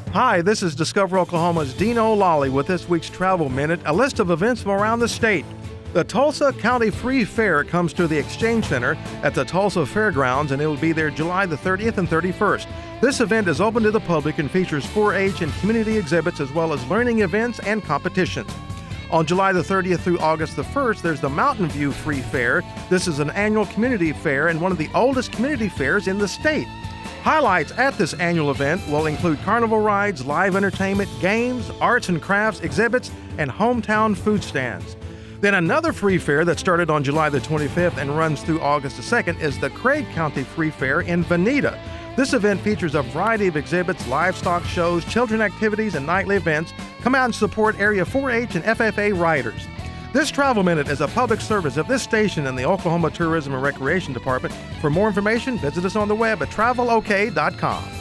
Hi, this is Discover Oklahoma's Dean O'Lally with this week's Travel Minute, a list of events from around the state. The Tulsa County Free Fair comes to the Exchange Center at the Tulsa Fairgrounds, and it will be there July the 30th and 31st. This event is open to the public and features 4-H and community exhibits as well as learning events and competitions. On July the 30th through August the 1st, there's the Mountain View Free Fair. This is an annual community fair and one of the oldest community fairs in the state. Highlights at this annual event will include carnival rides, live entertainment, games, arts and crafts, exhibits, and hometown food stands. Then another free fair that started on July the 25th and runs through August the 2nd is the Craig County Free Fair in Veneta. This event features a variety of exhibits, livestock shows, children activities, and nightly events. Come out and support Area 4-H and FFA riders. This Travel Minute is a public service of this station and the Oklahoma Tourism and Recreation Department. For more information, visit us on the web at travelok.com.